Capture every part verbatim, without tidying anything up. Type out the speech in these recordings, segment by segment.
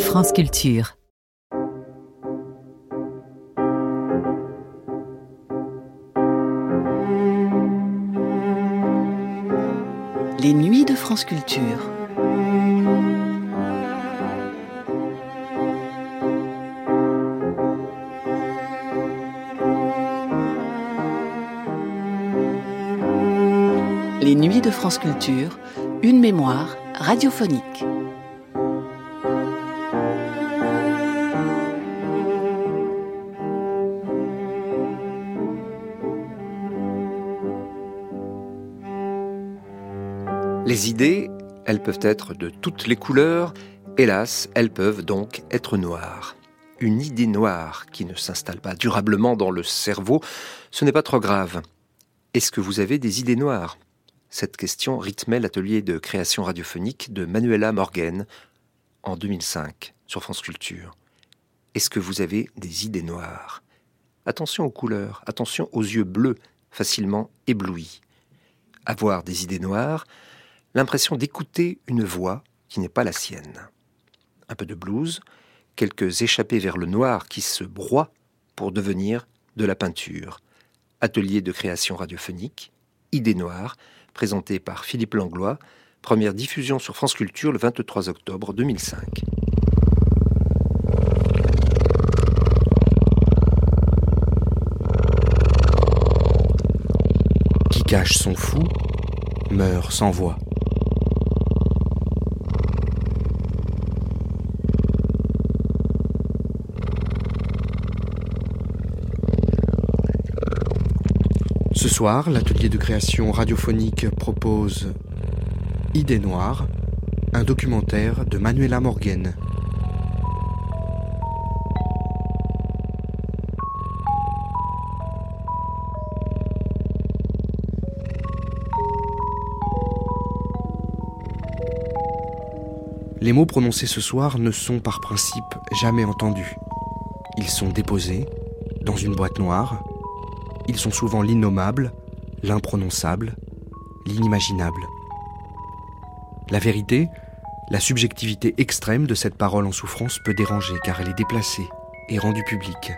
France Culture. Les nuits de France Culture. Les nuits de France Culture, une mémoire radiophonique. Les idées, elles peuvent être de toutes les couleurs, hélas, elles peuvent donc être noires. Une idée noire qui ne s'installe pas durablement dans le cerveau, ce n'est pas trop grave. Est-ce que vous avez des idées noires ? Cette question rythmait l'atelier de création radiophonique de Manuela Morgen en deux mille cinq sur France Culture. Est-ce que vous avez des idées noires ? Attention aux couleurs, attention aux yeux bleus, facilement éblouis. Avoir des idées noires, l'impression d'écouter une voix qui n'est pas la sienne. Un peu de blues, quelques échappées vers le noir qui se broient pour devenir de la peinture. Atelier de création radiophonique, Idées noires, présenté par Philippe Langlois, première diffusion sur France Culture le vingt-trois octobre deux mille cinq. Qui cache son fou, meurt sans voix. Ce soir, l'atelier de création radiophonique propose Idées noires, un documentaire de Manuela Morgen. Les mots prononcés ce soir ne sont par principe jamais entendus. Ils sont déposés dans une boîte noire. Ils sont souvent l'innommable, l'imprononçable, l'inimaginable. La vérité, la subjectivité extrême de cette parole en souffrance peut déranger car elle est déplacée et rendue publique.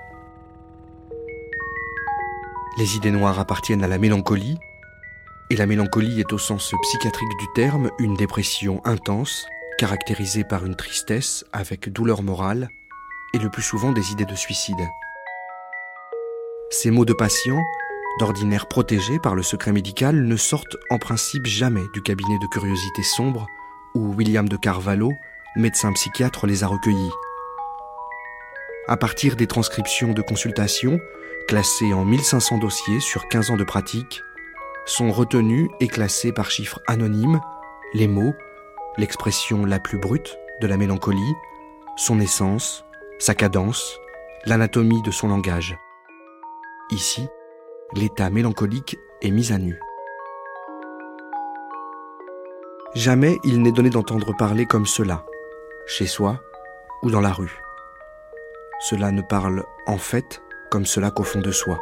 Les idées noires appartiennent à la mélancolie, et la mélancolie est au sens psychiatrique du terme une dépression intense, caractérisée par une tristesse avec douleur morale et le plus souvent des idées de suicide. Ces mots de patient, d'ordinaire protégés par le secret médical, ne sortent en principe jamais du cabinet de curiosité sombre où William de Carvalho, médecin psychiatre, les a recueillis. À partir des transcriptions de consultations, classées en mille cinq cents dossiers sur quinze ans de pratique, sont retenus et classés par chiffres anonymes les mots, l'expression la plus brute de la mélancolie, son essence, sa cadence, l'anatomie de son langage. Ici, l'état mélancolique est mis à nu. Jamais il n'est donné d'entendre parler comme cela, chez soi ou dans la rue. Cela ne parle en fait comme cela qu'au fond de soi.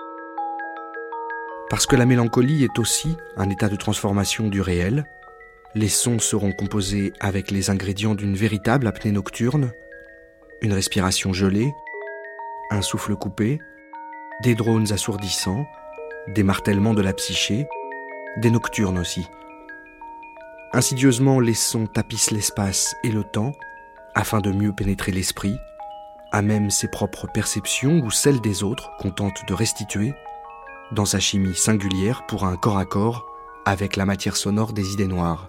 Parce que la mélancolie est aussi un état de transformation du réel, les sons seront composés avec les ingrédients d'une véritable apnée nocturne, une respiration gelée, un souffle coupé, des drones assourdissants, des martèlements de la psyché, des nocturnes aussi. Insidieusement, les sons tapissent l'espace et le temps, afin de mieux pénétrer l'esprit, à même ses propres perceptions ou celles des autres qu'on tente de restituer, dans sa chimie singulière pour un corps à corps avec la matière sonore des idées noires.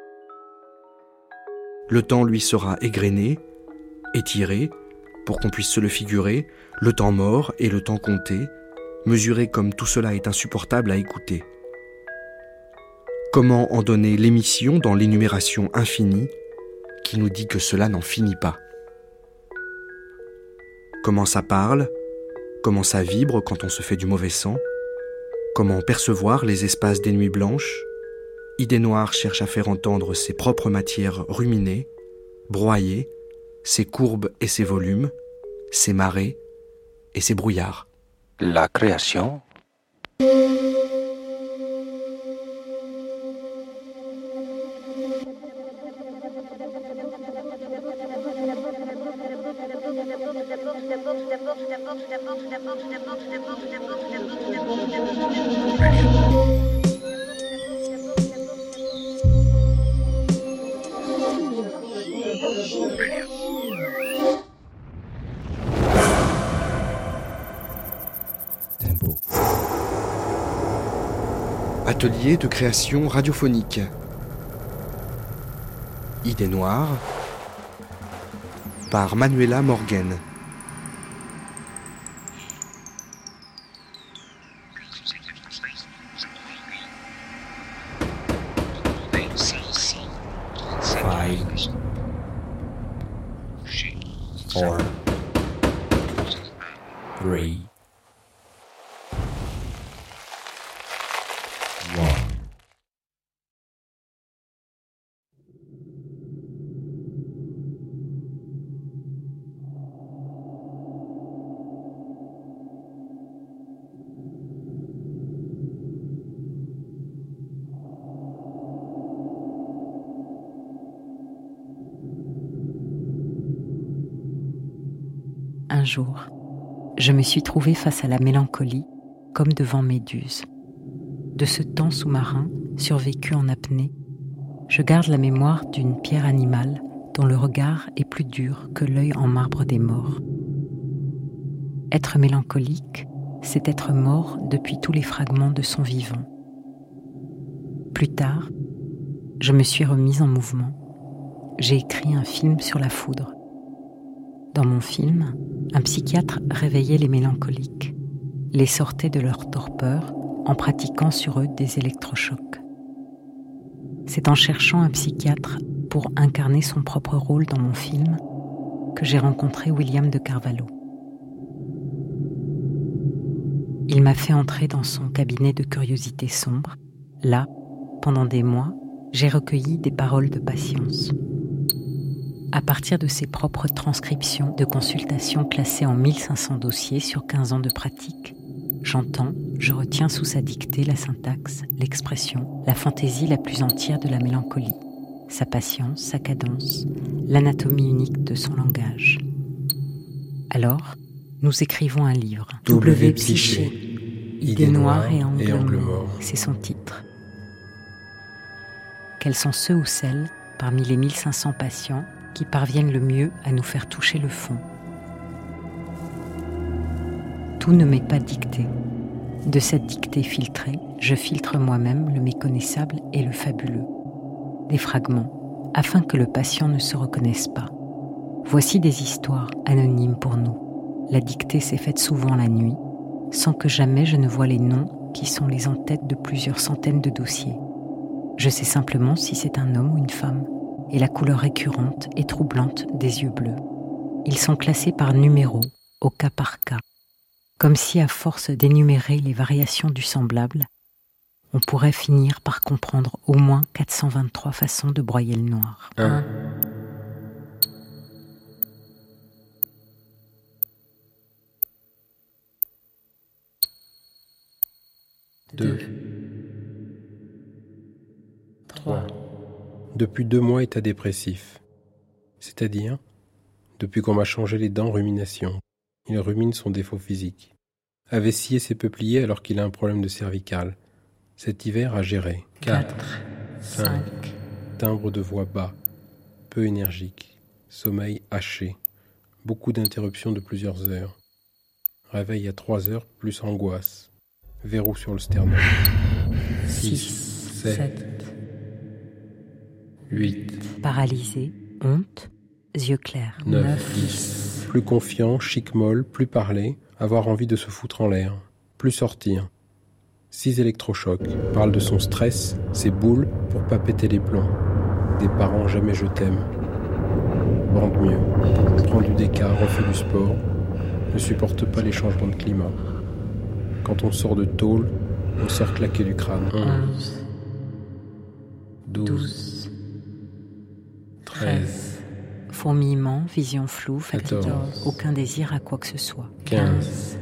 Le temps lui sera égrené, étiré, pour qu'on puisse se le figurer, le temps mort et le temps compté, mesuré comme tout cela est insupportable à écouter. Comment en donner l'émission dans l'énumération infinie qui nous dit que cela n'en finit pas ? Comment ça parle ? Comment ça vibre quand on se fait du mauvais sang ? Comment percevoir les espaces des nuits blanches ? Idées noires cherche à faire entendre ses propres matières ruminées, broyées, ses courbes et ses volumes, ses marées et ses brouillards. La création. Atelier de création radiophonique. Idées noires par Manuela Morgen. Five, four, three, one. Un jour, je me suis trouvée face à la mélancolie, comme devant Méduse. De ce temps sous-marin, survécu en apnée, je garde la mémoire d'une pierre animale dont le regard est plus dur que l'œil en marbre des morts. Être mélancolique, c'est être mort depuis tous les fragments de son vivant. Plus tard, je me suis remise en mouvement. J'ai écrit un film sur la foudre. Dans mon film, un psychiatre réveillait les mélancoliques, les sortait de leur torpeur en pratiquant sur eux des électrochocs. C'est en cherchant un psychiatre pour incarner son propre rôle dans mon film que j'ai rencontré William de Carvalho. Il m'a fait entrer dans son cabinet de curiosité sombre. Là, pendant des mois, j'ai recueilli des paroles de patience. À partir de ses propres transcriptions de consultations classées en mille cinq cents dossiers sur quinze ans de pratique, j'entends, je retiens sous sa dictée la syntaxe, l'expression, la fantaisie la plus entière de la mélancolie, sa patience, sa cadence, l'anatomie unique de son langage. Alors, nous écrivons un livre. W Psyché, Idées noires et angles morts. C'est son titre. Quels sont ceux ou celles, parmi les mille cinq cents patients, qui parviennent le mieux à nous faire toucher le fond? Tout ne m'est pas dicté. De cette dictée filtrée, je filtre moi-même le méconnaissable et le fabuleux. Des fragments, afin que le patient ne se reconnaisse pas. Voici des histoires anonymes pour nous. La dictée s'est faite souvent la nuit, sans que jamais je ne voie les noms qui sont les en-têtes de plusieurs centaines de dossiers. Je sais simplement si c'est un homme ou une femme, et la couleur récurrente et troublante des yeux bleus. Ils sont classés par numéro, au cas par cas, comme si à force d'énumérer les variations du semblable, on pourrait finir par comprendre au moins quatre cent vingt-trois façons de broyer le noir. Un. Deux. Trois. Depuis deux mois, état dépressif. C'est-à-dire, depuis qu'on m'a changé les dents, rumination. Il rumine son défaut physique. Avait scié ses peupliers alors qu'il a un problème de cervicale. Cet hiver a géré. Quatre. Cinq. Timbre de voix bas. Peu énergique. Sommeil haché. Beaucoup d'interruptions de plusieurs heures. Réveil à trois heures plus angoisse. Verrou sur le sternum. Six. Sept. Huit. Paralysé, honte, yeux clairs. Neuf. Dix. Plus confiant, chic molle, plus parler, avoir envie de se foutre en l'air. Plus sortir. Six électrochocs. Parle de son stress, ses boules pour pas péter les plombs. Des parents jamais je t'aime. Bande mieux. Prend du déca, refait du sport. Ne supporte pas les changements de climat. Quand on sort de tôle, on sort claqué du crâne. Onze. Douze. Treize. Fourmillement, vision floue, fatigue, quatorze. aucun désir à quoi que ce soit. Quinze.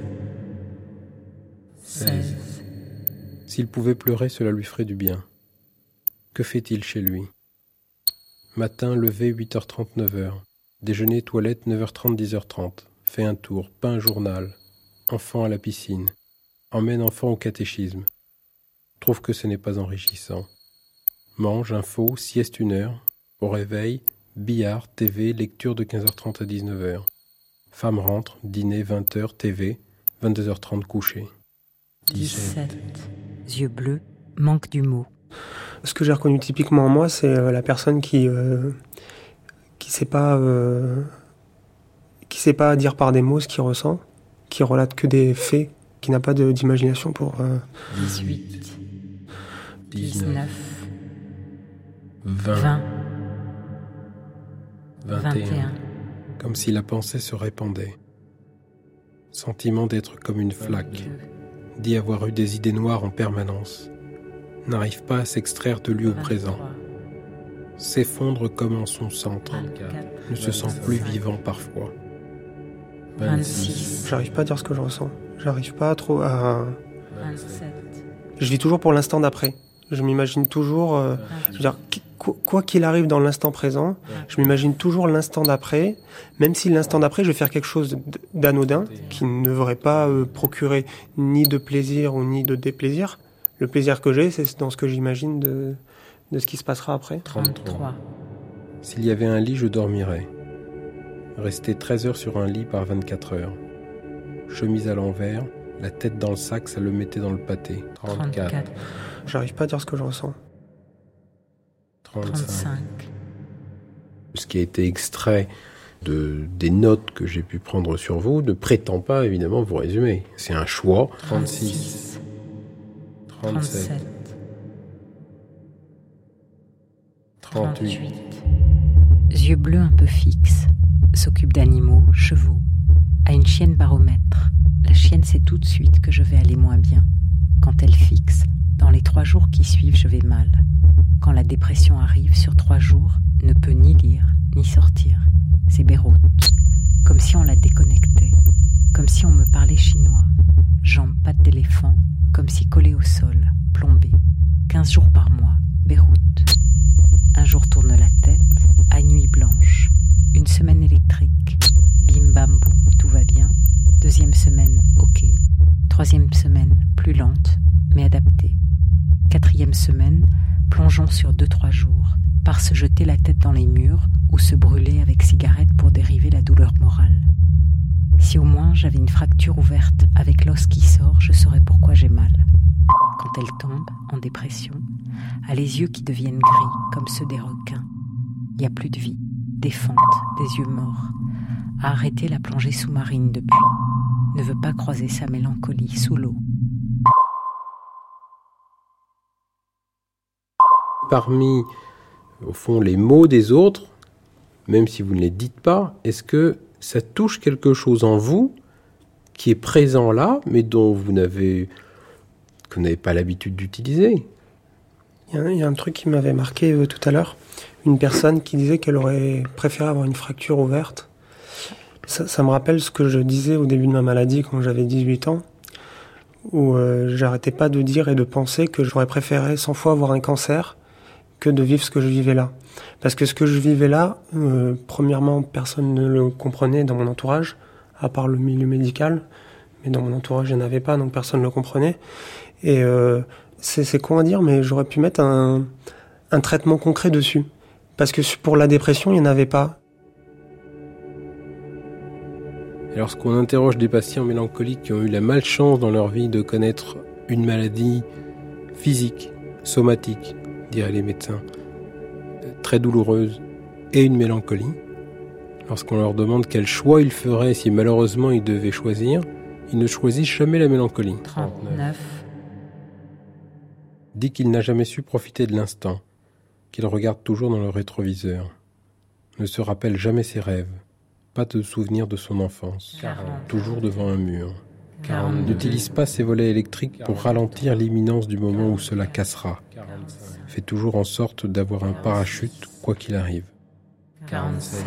Seize. S'il pouvait pleurer, cela lui ferait du bien. Que fait-il chez lui? Matin, levé, huit heures trente, neuf heures. Déjeuner, toilette, neuf heures trente, dix heures trente. fait un tour, peint un journal, enfant à la piscine, emmène enfant au catéchisme, trouve que ce n'est pas enrichissant. Mange, info, sieste une heure, au réveil, billard, T V, lecture de quinze heures trente à dix-neuf heures. Femme rentre, dîner, vingt heures, T V, vingt-deux heures trente coucher. dix-sept. Yeux bleus, manque du mot. Ce que j'ai reconnu typiquement en moi, c'est euh, la personne qui euh, qui sait pas euh, qui sait pas dire par des mots ce qu'il ressent, qui relate que des faits, qui n'a pas de, d'imagination pour... Euh... dix-huit. dix-neuf. vingt. vingt. vingt et un. vingt et un. Comme si la pensée se répandait. Sentiment d'être comme une flaque. D'y avoir eu des idées noires en permanence. N'arrive pas à s'extraire de lui au présent. S'effondre comme en son centre. Ne se sent plus vivant parfois. vingt-six. J'arrive pas à dire ce que je ressens. J'arrive pas trop à... vingt-sept. Je vis toujours pour l'instant d'après. Je m'imagine toujours... Euh, je veux dire, qu- quoi qu'il arrive dans l'instant présent, je m'imagine toujours l'instant d'après, même si l'instant d'après, je vais faire quelque chose d'anodin, qui ne devrait pas euh, procurer ni de plaisir ou ni de déplaisir. Le plaisir que j'ai, c'est dans ce que j'imagine de, de ce qui se passera après. trente-trois. S'il y avait un lit, je dormirais. Rester treize heures sur un lit par vingt-quatre heures. Chemise à l'envers, la tête dans le sac, ça le mettait dans le pâté. trente-quatre. trente-quatre. J'arrive pas à dire ce que je ressens. trente-cinq. trente-cinq. Ce qui a été extrait de, des notes que j'ai pu prendre sur vous ne prétend pas évidemment vous résumer. C'est un choix. trente-six. trente-sept. trente-sept. trente-huit. trente-huit. Yeux bleus un peu fixes. S'occupe d'animaux, chevaux. A une chienne baromètre. La chienne sait tout de suite que je vais aller moins bien. Quand elle fixe, dans les trois jours qui suivent, je vais mal. Quand la dépression arrive sur trois jours, ne peut ni lire, ni sortir. C'est Beyrouth. Comme si on la déconnectait. Comme si on me parlait chinois. Jambes pattes d'éléphant, comme si collée au sol, plombée. Quinze jours par mois, Beyrouth. Un jour tourne la tête, à nuit blanche. Une semaine électrique. Bim bam boum, tout va bien. Deuxième semaine, ok. Troisième semaine, plus lente, mais adaptée. Quatrième semaine, plongeons sur deux trois jours, par se jeter la tête dans les murs ou se brûler avec cigarette pour dériver la douleur morale. Si au moins j'avais une fracture ouverte avec l'os qui sort, je saurais pourquoi j'ai mal. Quand elle tombe, en dépression, a les yeux qui deviennent gris, comme ceux des requins. Il n'y a plus de vie, des fentes, des yeux morts. A arrêté la plongée sous-marine depuis. Ne veut pas croiser sa mélancolie sous l'eau. Parmi, au fond, les mots des autres, même si vous ne les dites pas, est-ce que ça touche quelque chose en vous qui est présent là, mais dont vous n'avez, que vous n'avez pas l'habitude d'utiliser ? Il y a, il y a un truc qui m'avait marqué euh, tout à l'heure. Une personne qui disait qu'elle aurait préféré avoir une fracture ouverte. Ça, ça me rappelle ce que je disais au début de ma maladie quand j'avais dix-huit ans, où euh, j'arrêtais pas de dire et de penser que j'aurais préféré cent fois avoir un cancer que de vivre ce que je vivais là. Parce que ce que je vivais là, euh, premièrement, personne ne le comprenait dans mon entourage, à part le milieu médical, mais dans mon entourage, il n'y en avait pas, donc personne ne le comprenait. Et euh, c'est, c'est con à dire, mais j'aurais pu mettre un, un traitement concret dessus. Parce que pour la dépression, il n'y en avait pas. Et lorsqu'on interroge des patients mélancoliques qui ont eu la malchance dans leur vie de connaître une maladie physique, somatique, diraient les médecins, très douloureuse, et une mélancolie, lorsqu'on leur demande quel choix ils feraient si malheureusement ils devaient choisir, ils ne choisissent jamais la mélancolie. trente-neuf. Dit qu'il n'a jamais su profiter de l'instant, qu'il regarde toujours dans le rétroviseur, ne se rappelle jamais ses rêves, pas de souvenir de son enfance, quarante. toujours devant un mur. quarante-deux. N'utilise pas ses volets électriques pour ralentir l'imminence du moment où cela cassera. Fait toujours en sorte d'avoir un parachute, quoi qu'il arrive. quarante-sept.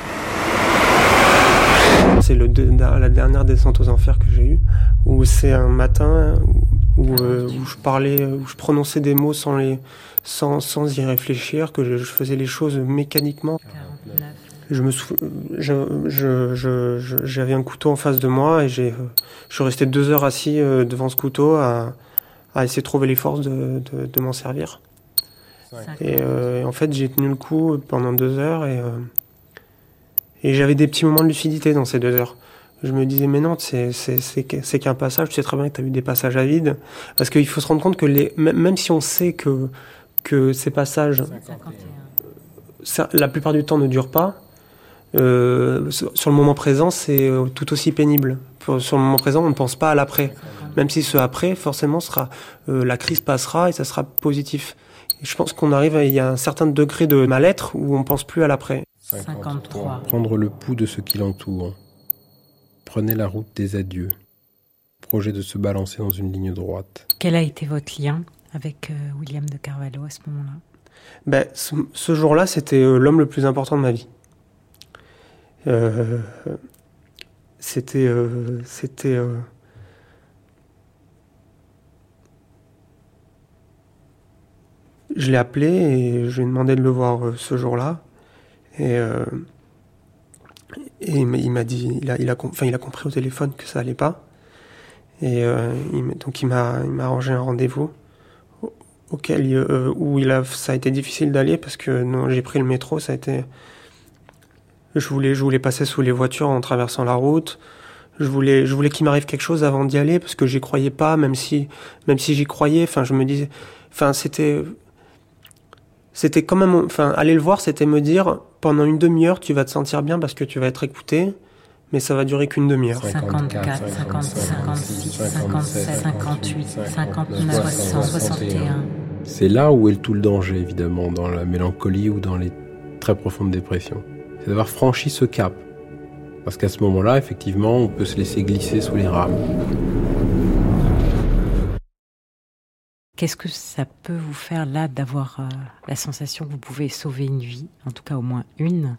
C'est le, la dernière descente aux enfers que j'ai eue, où c'est un matin où, euh, où je parlais, où je prononçais des mots sans, les, sans, sans y réfléchir, que je, je faisais les choses mécaniquement. quarante-neuf. Je me sou... je, je, je, je, j'avais un couteau en face de moi et j'ai, euh, je suis resté deux heures assis euh, devant ce couteau à, à essayer de trouver les forces de, de, de m'en servir. Et, euh, et en fait, j'ai tenu le coup pendant deux heures et, euh, et j'avais des petits moments de lucidité dans ces deux heures. Je me disais, mais non, c'est, c'est, c'est, c'est qu'un passage, tu sais très bien que tu as eu des passages à vide. Parce qu'il faut se rendre compte que les, même si on sait que, que ces passages, ça, la plupart du temps, ne durent pas, euh, sur le moment présent, c'est tout aussi pénible. Pour, sur le moment présent, on ne pense pas à l'après. Même si ce après, forcément, sera, euh, la crise passera et ça sera positif. Et je pense qu'on arrive à, il y a un certain degré de mal-être où on ne pense plus à l'après. cinquante-trois. Prendre le pouls de ce qui l'entoure. Prenez la route des adieux. Projet de se balancer dans une ligne droite. Quel a été votre lien avec euh, William de Carvalho à ce moment-là? Ben, ce, ce jour-là, c'était euh, l'homme le plus important de ma vie. Euh, c'était... Euh, c'était euh, je l'ai appelé et je lui ai demandé de le voir euh, ce jour-là. Et... Euh, Et il m'a dit, il a, il a, enfin, il a compris au téléphone que ça allait pas. Et euh, il, donc il m'a, il m'a arrangé un rendez-vous auquel, euh, où il a, ça a été difficile d'aller parce que non, j'ai pris le métro. Ça a été, je voulais, je voulais passer sous les voitures en traversant la route. Je voulais, je voulais qu'il m'arrive quelque chose avant d'y aller parce que j'y croyais pas, même si, même si j'y croyais. Enfin, je me disais, enfin, c'était, c'était quand même, enfin, aller le voir, c'était me dire. Pendant une demi-heure, tu vas te sentir bien parce que tu vas être écouté, mais ça va durer qu'une demi-heure. cinquante-quatre, cinquante-cinq, cinquante-six, cinquante-sept, cinquante-huit, cinquante-neuf, soixante, soixante et un. C'est là où est tout le danger, évidemment, dans la mélancolie ou dans les très profondes dépressions. C'est d'avoir franchi ce cap. Parce qu'à ce moment-là, effectivement, on peut se laisser glisser sous les rames. Qu'est-ce que ça peut vous faire là d'avoir euh, la sensation que vous pouvez sauver une vie, en tout cas au moins une?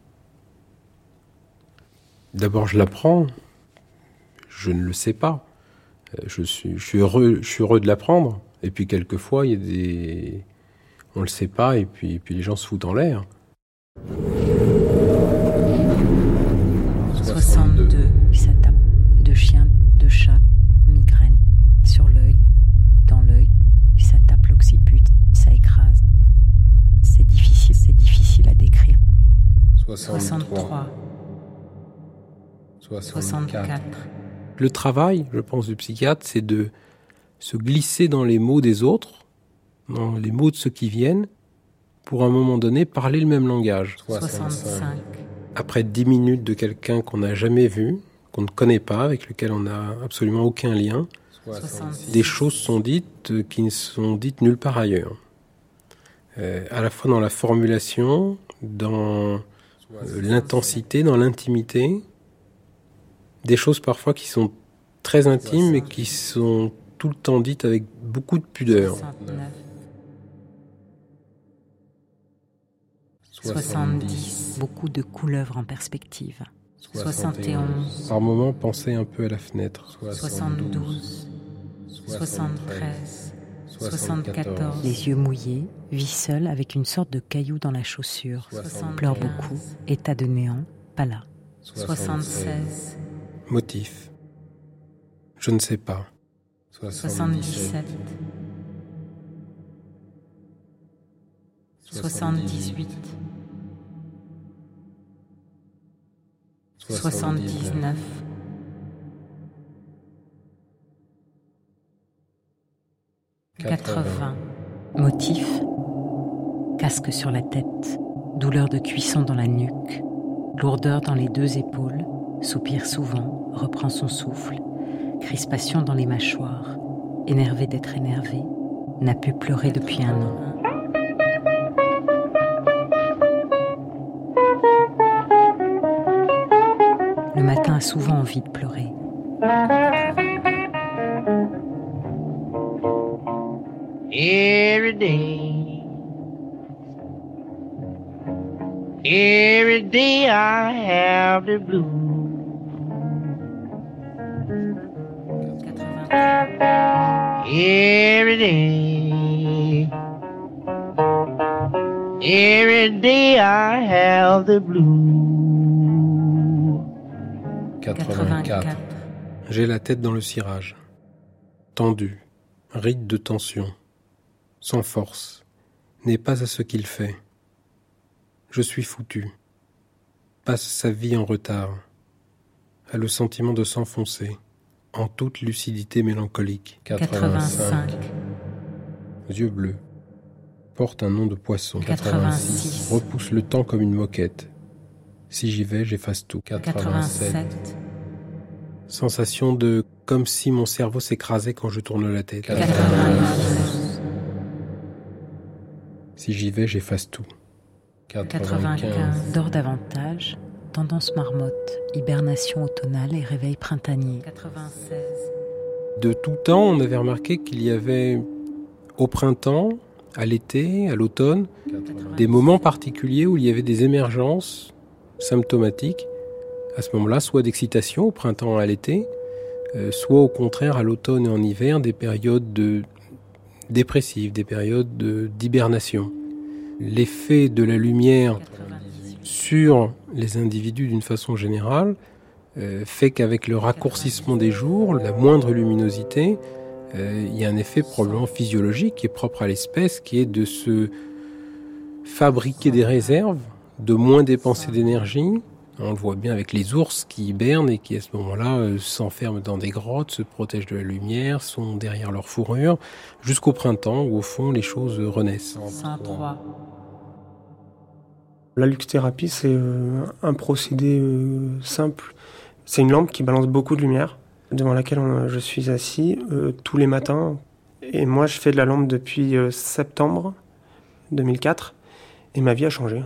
D'abord, je l'apprends. Je ne le sais pas. Je suis, je suis heureux, je suis heureux de l'apprendre. Et puis quelquefois, il y a des, on le sait pas, et puis, et puis les gens se foutent en l'air. soixante-deux. Ça tape. De chiens, de chats, migraine, sur l'œil, dans l'œil. Ça tape l'occiput, ça écrase. C'est difficile, c'est difficile à décrire. soixante-trois. soixante-quatre. Le travail, je pense, du psychiatre, c'est de se glisser dans les mots des autres, dans les mots de ceux qui viennent, pour à un moment donné parler le même langage. soixante-cinq. Après dix minutes de quelqu'un qu'on n'a jamais vu, qu'on ne connaît pas, avec lequel on n'a absolument aucun lien, soixante-six. Des choses sont dites qui ne sont dites nulle part ailleurs. Euh, à la fois dans la formulation, dans euh, l'intensité, dans l'intimité, des choses parfois qui sont très intimes mais qui sont tout le temps dites avec beaucoup de pudeur. soixante-neuf. soixante-dix. Beaucoup de couleuvres en perspective. soixante et onze. Par moments, pensez un peu à la fenêtre. soixante-douze. soixante-treize. soixante-quatorze. Les yeux mouillés, vit seul avec une sorte de caillou dans la chaussure. Pleure beaucoup, état de néant, pas là. soixante-seize. Motif. Je ne sais pas. soixante-dix-sept. soixante-dix-huit. soixante-dix-neuf. quatre-vingts. Motif. Casque sur la tête. Douleur de cuisson dans la nuque. Lourdeur dans les deux épaules. Soupire souvent. Reprend son souffle. Crispation dans les mâchoires. Énervé d'être énervé. N'a pu pleurer depuis un an. Le matin a souvent envie de pleurer. Every day, every day I have the blues. Every day, every day I have the blues. quatre-vingt-quatre. J'ai la tête dans le cirage. Tendu, ride de tension, sans force, n'est pas à ce qu'il fait. Je suis foutu. Passe sa vie en retard. A le sentiment de s'enfoncer, en toute lucidité mélancolique. quatre-vingt-cinq. Yeux bleus. Porte un nom de poisson. quatre-vingt-six. Repousse le temps comme une moquette. Si j'y vais, j'efface tout. quatre-vingt-sept. Sensation de comme si mon cerveau s'écrasait quand je tourne la tête. quatre-vingt-neuf. Si j'y vais, j'efface tout. quatre-vingt-quinze. Dors davantage. Tendance marmotte. Hibernation automnale et réveil printanier. quatre-vingt-seize. De tout temps, on avait remarqué qu'il y avait au printemps, à l'été, à l'automne, des moments particuliers où il y avait des émergences symptomatiques. À ce moment-là, soit d'excitation au printemps, à l'été, euh, soit au contraire à l'automne et en hiver, des périodes de dépressives, des périodes de, d'hibernation. L'effet de la lumière sur les individus d'une façon générale euh, fait qu'avec le raccourcissement des jours, la moindre luminosité, euh, il y a un effet probablement physiologique qui est propre à l'espèce, qui est de se fabriquer des réserves, de moins dépenser d'énergie. On le voit bien avec les ours qui hibernent et qui à ce moment-là euh, s'enferment dans des grottes, se protègent de la lumière, sont derrière leur fourrure, jusqu'au printemps où au fond les choses renaissent. cent trois. La luxthérapie, c'est euh, un procédé euh, simple. C'est une lampe qui balance beaucoup de lumière, devant laquelle on, je suis assis euh, tous les matins. Et moi, je fais de la lampe depuis euh, septembre deux mille quatre, et ma vie a changé.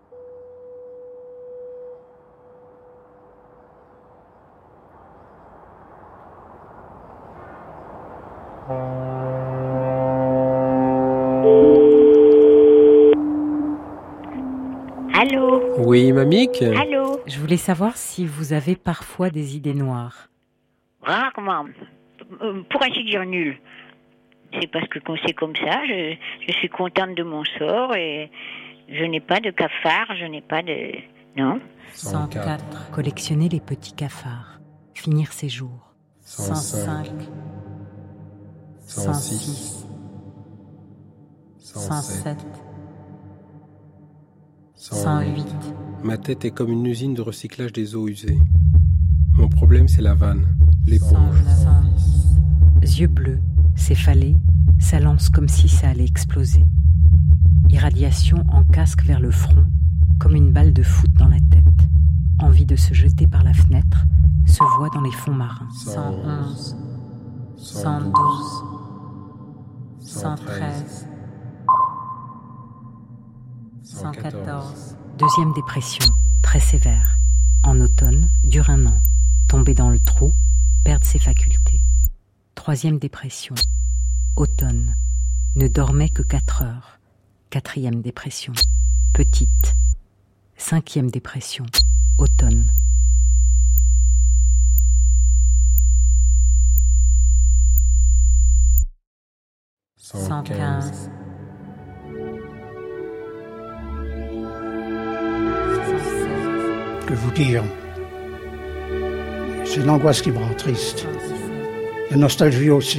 Allô? Oui, Mamique? Allô? Je voulais savoir si vous avez parfois des idées noires. Rarement. Euh, Pour ainsi dire nul. C'est parce que quand c'est comme ça, je, je suis contente de mon sort et je n'ai pas de cafard, je n'ai pas de... Non? cent quatre. Collectionner les petits cafards. Finir ses jours. cent cinq. cent six. cent sept. cent huit. Ma tête est comme une usine de recyclage des eaux usées. Mon problème, c'est la vanne, l'éponge. cent neuf. Yeux bleus, céphalée, ça lance comme si ça allait exploser. Irradiation en casque vers le front, comme une balle de foot dans la tête. Envie de se jeter par la fenêtre, se voit dans les fonds marins. cent onze. cent douze. cent treize. cent quatorze. Deuxième dépression, très sévère. En automne, dure un an. Tomber dans le trou, perdre ses facultés. Troisième dépression, automne. Ne dormait que quatre heures. Quatrième dépression, petite. Cinquième dépression, automne. cent quinze. Que vous dire? C'est l'angoisse qui me rend triste. La nostalgie aussi.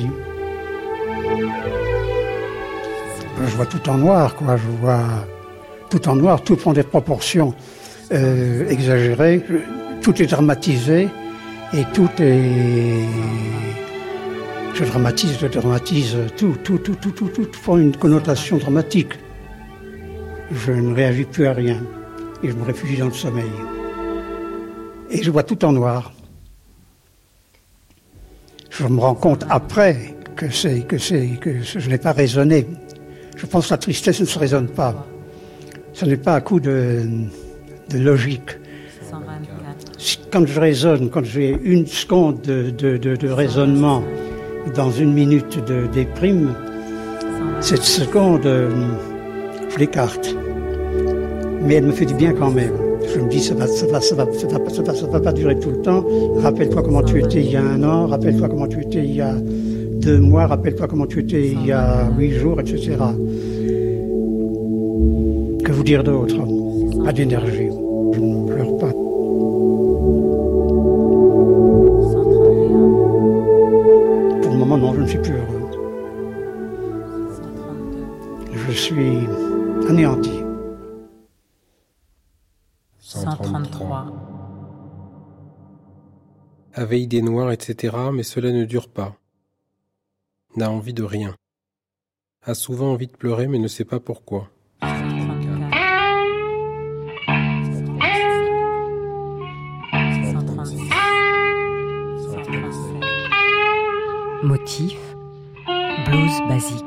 Je vois tout en noir, quoi. Je vois tout en noir, tout prend des proportions euh, exagérées, tout est dramatisé et tout est... Je dramatise, je dramatise, tout, tout, tout, tout, tout, tout prend une connotation dramatique. Je ne réagis plus à rien et je me réfugie dans le sommeil. Et je vois tout en noir. Je me rends compte après que, c'est, que, c'est, que je n'ai pas raisonné. Je pense que la tristesse ne se raisonne pas. Ce n'est pas un coup de, de logique. cent vingt-quatre. Quand je raisonne, quand j'ai une seconde de, de, de, de raisonnement dans une minute de déprime, cette seconde, je l'écarte. Mais elle me fait du bien quand même. Je me dis, ça va, ça va, ça va, ça va, ça va, ça va pas durer tout le temps. Rappelle-toi comment tu étais il y a un an, rappelle-toi comment tu étais il y a deux mois, rappelle-toi comment tu étais il y a huit jours, et cetera. Que vous dire d'autre? Pas d'énergie. Je ne pleure pas. avait idée noire, et cetera, mais cela ne dure pas. N'a envie de rien. A souvent envie de pleurer, mais ne sait pas pourquoi. Motif, blues basique.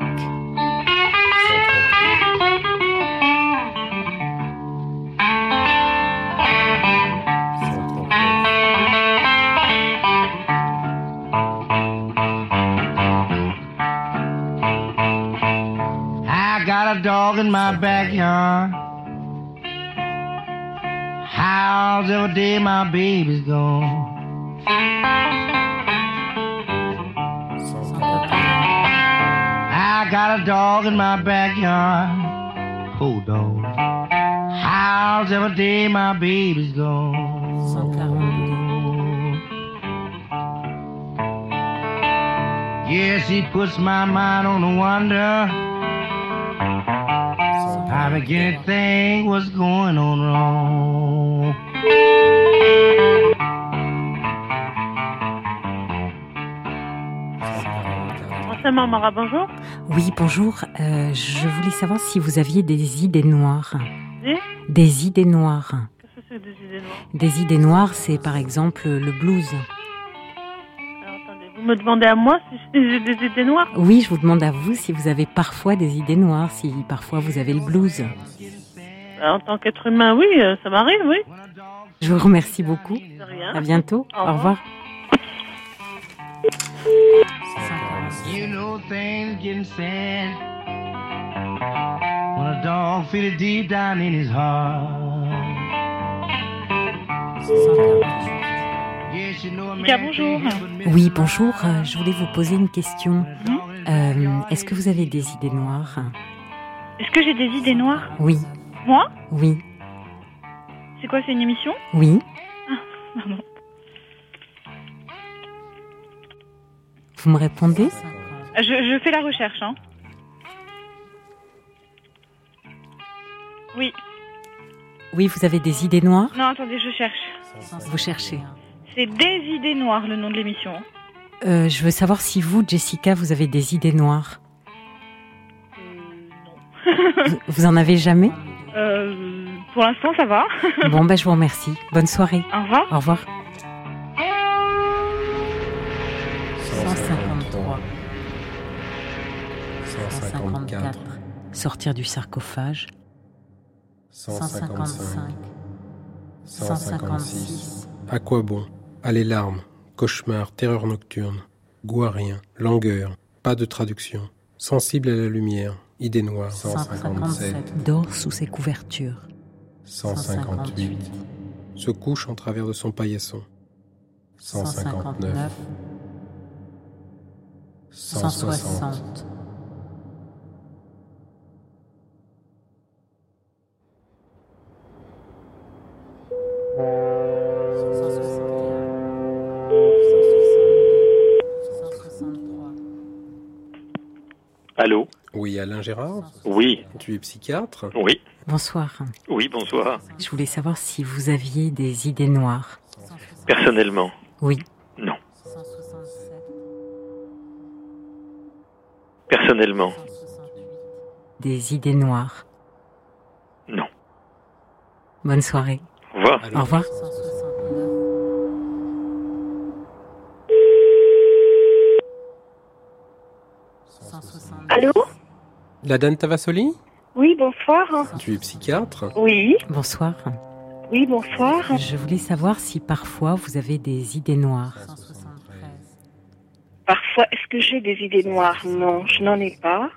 I got a dog in my backyard. How's every day my baby's gone. I got a dog in my backyard. Oh, dog. How's every day my baby's gone. Yes, he puts my mind on the wonder. I begin to think what's going on wrong. Mara, bonjour. Oui, bonjour. Euh, je voulais savoir si vous aviez des idées noires. Des Des idées noires. Qu'est-ce que c'est que des idées noires? Des idées noires, c'est par exemple le blues. Alors attendez, vous me demandez à moi si j'ai des idées noires? Oui, je vous demande à vous si vous avez parfois des idées noires, si parfois vous avez le blues. En tant qu'être humain, oui, ça m'arrive, oui. Je vous remercie beaucoup. De rien. À bientôt. Au Au revoir. You know things getting sad when a dog feel it deep down in his heart. Yes, you know a man Mika, bonjour. Oui, bonjour. Euh, Je voulais vous poser une question. Euh, Est-ce que vous avez des idées noires? Est-ce que j'ai des idées noires? Oui. Moi? Oui. C'est quoi, c'est une émission? Oui. Ah, pardon. Vous me répondez? Je, je fais la recherche, hein. Oui. Oui, vous avez des idées noires? Non, attendez, je cherche. Vous cherchez. C'est des idées noires, le nom de l'émission. Euh, je veux savoir si vous, Jessica, vous avez des idées noires. vous, vous en avez jamais? Euh, pour l'instant, ça va. Bon, ben, je vous remercie. Bonne soirée. Au revoir. Au revoir. cent cinquante-trois. cent cinquante-quatre. Sortir du sarcophage. cent cinquante-cinq. cent cinquante-six. À quoi bon? À les larmes, cauchemar, terreur nocturne, goût à rien, langueur, pas de traduction, sensible à la lumière, idée noire. cent cinquante-sept. Dort sous ses couvertures. cent cinquante-huit. Se couche en travers de son paillasson. cent cinquante-neuf. cent soixante. Allô? Oui, Alain Gérard? Oui. Tu es psychiatre? Oui. Bonsoir. Oui, bonsoir. Je voulais savoir si vous aviez des idées noires. Personnellement? Oui. Non. Personnellement? Des idées noires. Non. Bonne soirée. Au revoir. Au revoir. Allô? La Dame Tavassoli? Oui, bonsoir. Tu es psychiatre? Oui. Bonsoir. Oui, bonsoir. Je voulais savoir si parfois vous avez des idées noires. Parfois, est-ce que j'ai des idées noires? Non, je n'en ai pas.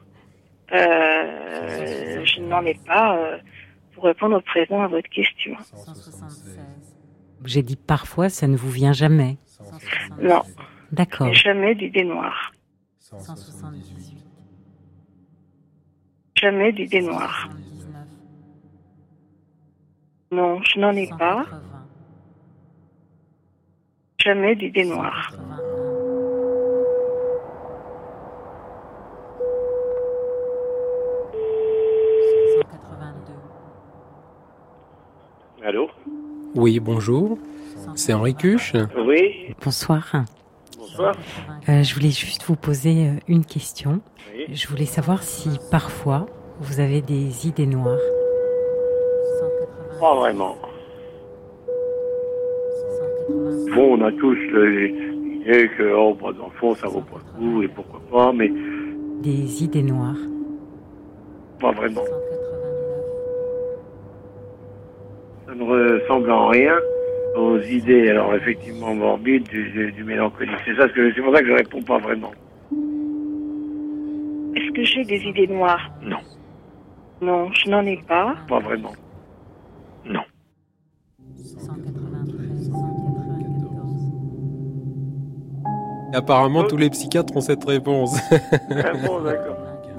Euh, je n'en ai pas euh, pour répondre au présent à votre question. J'ai dit parfois, ça ne vous vient jamais. Non. D'accord. Jamais d'idées noires. Jamais d'idées noires. Non, je n'en ai pas. Jamais d'idées noires. Allô? Oui, bonjour. C'est Henri Cuche. Oui. Bonsoir. Bonsoir. Euh, je voulais juste vous poser euh, une question. Oui. Je voulais savoir si parfois vous avez des idées noires. Pas vraiment. Bon, on a tous l'idée que, oh, pas d'enfant, ça vaut pas le coup, et pourquoi pas, mais Des idées noires. pas vraiment. Ça ne ressemble en rien aux idées, alors effectivement morbides, du, du, du mélancolique. C'est ça, ce que, c'est pour ça que je réponds pas vraiment. Est-ce que j'ai des idées noires? Non. Non, je n'en ai pas. Pas vraiment. Non. Apparemment, tous les psychiatres ont cette réponse. Ah bon, d'accord.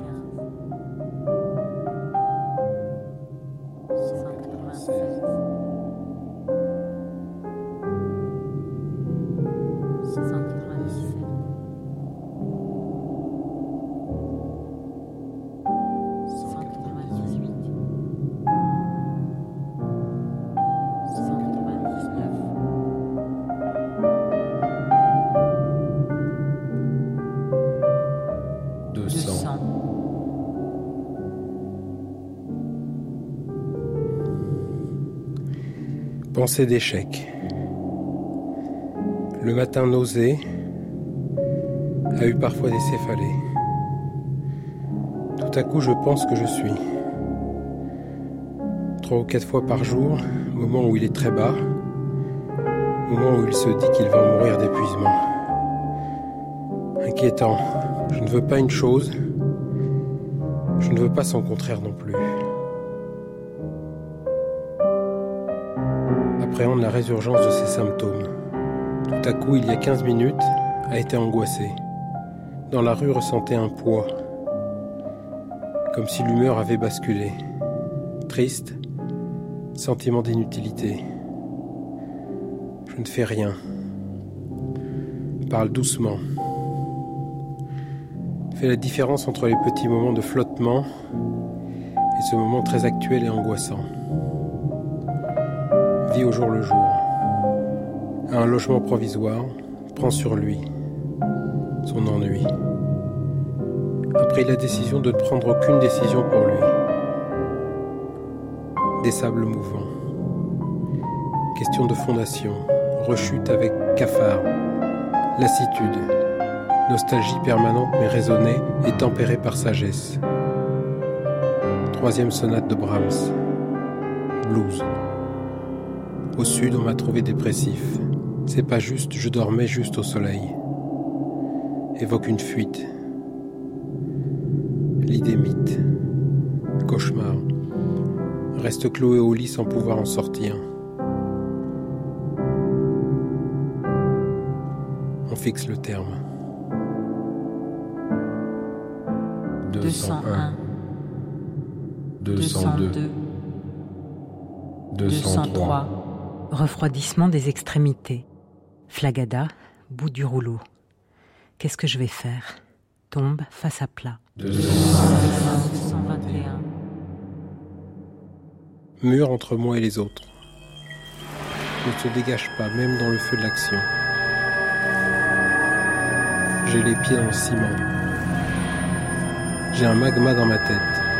Pensée d'échec. Le matin nausée a eu parfois des céphalées. Tout à coup, je pense que je suis. Trois ou quatre fois par jour, moment où il est très bas, moment où il se dit qu'il va mourir d'épuisement. Inquiétant. Je ne veux pas une chose, je ne veux pas son contraire non plus. Appréhende la résurgence de ses symptômes. Tout à coup, il y a quinze minutes, a été angoissé. Dans la rue, ressentait un poids, comme si l'humeur avait basculé. Triste, sentiment d'inutilité. Je ne fais rien. Parle doucement. Fait la différence entre les petits moments de flottement et ce moment très actuel et angoissant. Vit au jour le jour. A un logement provisoire, prend sur lui son ennui. A pris la décision de ne prendre aucune décision pour lui. Des sables mouvants. Question de fondation. Rechute avec cafard. Lassitude. Nostalgie permanente mais raisonnée et tempérée par sagesse. Troisième sonate de Brahms. Blues. Au sud, on m'a trouvé dépressif. C'est pas juste, je dormais juste au soleil. Évoque une fuite. L'idée mythe. Cauchemar. Reste cloué au lit sans pouvoir en sortir. On fixe le terme. deux cent un, deux cent deux, deux cent trois. Refroidissement des extrémités. Flagada, bout du rouleau. Qu'est-ce que je vais faire? Tombe face à plat. deux cent vingt et un. Mur entre moi et les autres. Ne se dégage pas, même dans le feu de l'action. J'ai les pieds dans le ciment. J'ai un magma dans ma tête.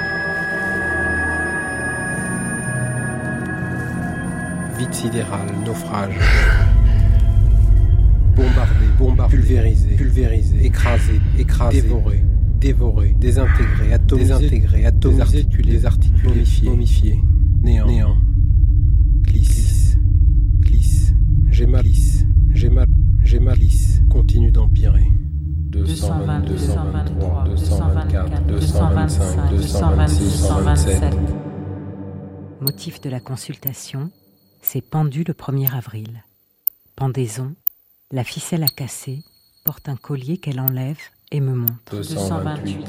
Vide sidéral, naufrage. Bombardé, bombardé, pulvérisé, pulvérisé, écrasé, écrasé, dévoré, dévoré, désintégré, atomisé, désintégré, atomisé, désarticulé, désarticulé, momifié, momifié, néant, néant, glisse, glisse, j'ai mal, glisse, j'ai mal, j'ai mal, glisse, continue d'empirer. deux cent vingt, deux cent vingt-trois, deux cent vingt-quatre, deux cent vingt-cinq, deux cent vingt-six, deux cent vingt-sept. Motif de la consultation, c'est pendu le premier avril. Pendaison, la ficelle a cassé, porte un collier qu'elle enlève et me montre. deux cent vingt-huit.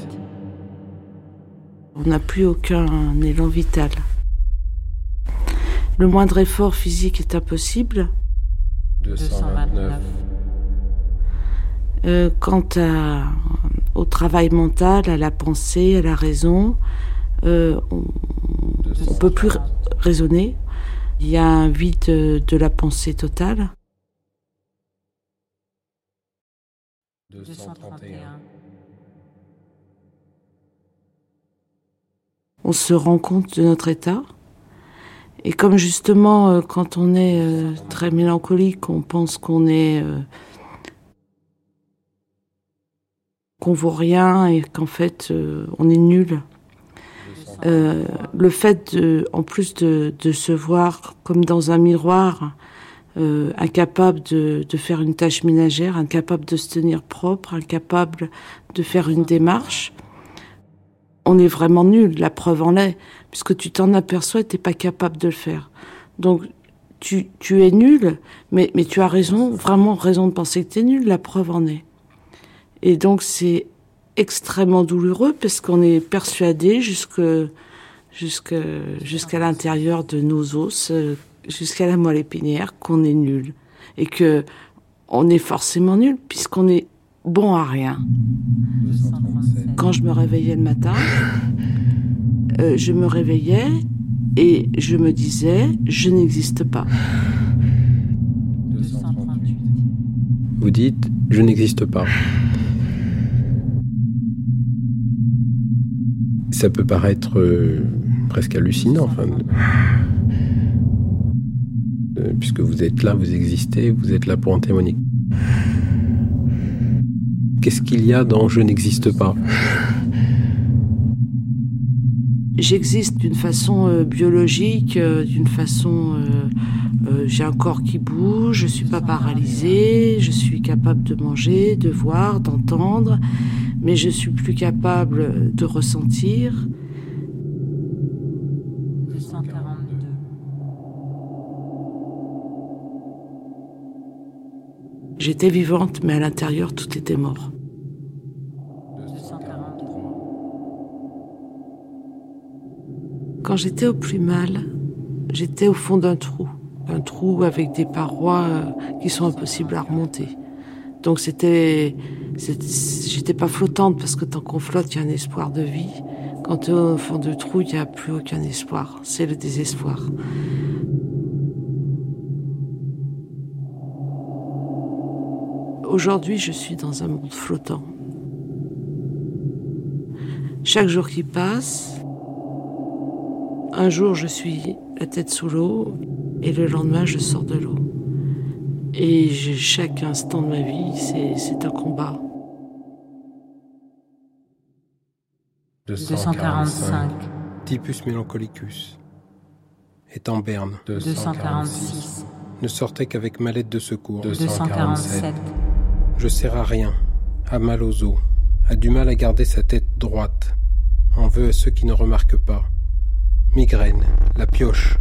On n'a plus aucun élan vital. Le moindre effort physique est impossible. deux cent vingt-neuf. Euh, quant à, au travail mental, à la pensée, à la raison, euh, on ne peut plus raisonner. Il y a un vide de, de la pensée totale. deux cent trente et un. On se rend compte de notre état. Et comme justement, quand on est euh, très mélancolique, on pense qu'on est... Euh, qu'on vaut rien et qu'en fait, euh, on est nul. Euh, le fait, de, en plus de, de se voir comme dans un miroir, euh, incapable de, de faire une tâche ménagère, incapable de se tenir propre, incapable de faire une démarche, on est vraiment nul, la preuve en est, puisque tu t'en aperçois et t'es pas capable de le faire. Donc, tu, tu es nul, mais, mais tu as raison, vraiment raison de penser que tu es nul, la preuve en est. Et donc, c'est extrêmement douloureux parce qu'on est persuadé jusque, jusque, jusqu'à l'intérieur de nos os, jusqu'à la moelle épinière, qu'on est nul. Et que on est forcément nul puisqu'on est bon à rien. Quand je me réveillais le matin, euh, je me réveillais et je me disais, je n'existe pas. Vous dites, je n'existe pas. Ça peut paraître euh, presque hallucinant, enfin, euh, puisque vous êtes là, vous existez, vous êtes là pour en témoigner. Qu'est-ce qu'il y a dans « je n'existe pas » ? J'existe d'une façon euh, biologique, euh, d'une façon... Euh, euh, j'ai un corps qui bouge, je suis pas paralysée, je suis capable de manger, de voir, d'entendre, mais je suis plus capable de ressentir. deux cent quarante-deux. J'étais vivante, mais à l'intérieur, tout était mort. deux cent quarante-trois. Quand j'étais au plus mal, j'étais au fond d'un trou. Un trou avec des parois qui sont impossibles à remonter. Donc c'était, c'était, j'étais pas flottante parce que tant qu'on flotte, il y a un espoir de vie. Quand tu es au fond du trou, il n'y a plus aucun espoir. C'est le désespoir. Aujourd'hui, je suis dans un monde flottant. Chaque jour qui passe, un jour je suis la tête sous l'eau et le lendemain je sors de l'eau. Et je, chaque instant de ma vie, c'est, c'est un combat. deux cent quarante-cinq. Typus melancholicus. Est en berne. deux cent quarante-six. Ne sortait qu'avec ma lettre de secours. deux cent quarante-sept. Je sers à rien, a mal aux os, a du mal à garder sa tête droite, en veut à ceux qui ne remarquent pas. Migraine, la pioche.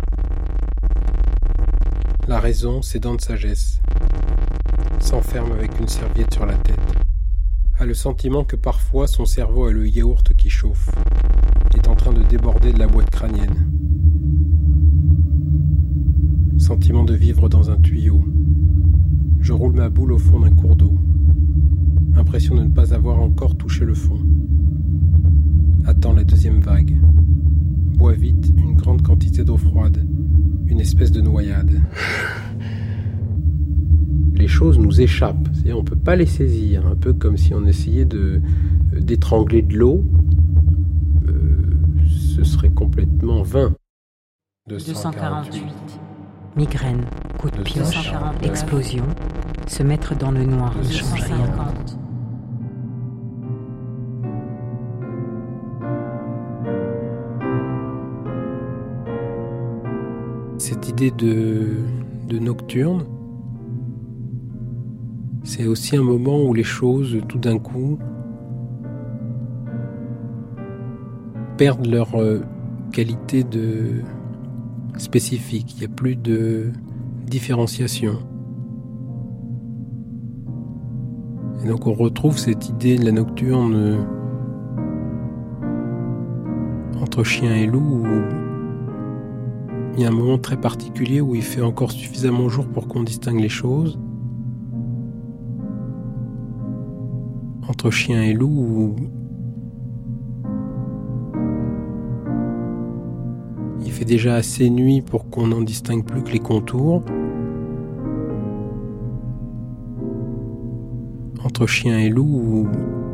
La raison, ses dents de sagesse. S'enferme avec une serviette sur la tête. A le sentiment que parfois son cerveau a le yaourt qui chauffe, est en train de déborder de la boîte crânienne. Sentiment de vivre dans un tuyau. Je roule ma boule au fond d'un cours d'eau. Impression de ne pas avoir encore touché le fond. Attends la deuxième vague. Bois vite une grande quantité d'eau froide. Une espèce de noyade. Les choses nous échappent. C'est-à-dire on ne peut pas les saisir. Un peu comme si on essayait de, d'étrangler de l'eau. Euh, ce serait complètement vain. deux cent quarante-huit. Migraine, coup de pioche, explosion, se mettre dans le noir ne change rien. Cette idée de, de nocturne, c'est aussi un moment où les choses, tout d'un coup, perdent leur euh, qualité de spécifique. Il n'y a plus de différenciation. Et donc on retrouve cette idée de la nocturne euh, entre chien et loup, où il y a un moment très particulier où il fait encore suffisamment jour pour qu'on distingue les choses. Entre chien et loup, où il fait déjà assez nuit pour qu'on n'en distingue plus que les contours. Entre chien et loup,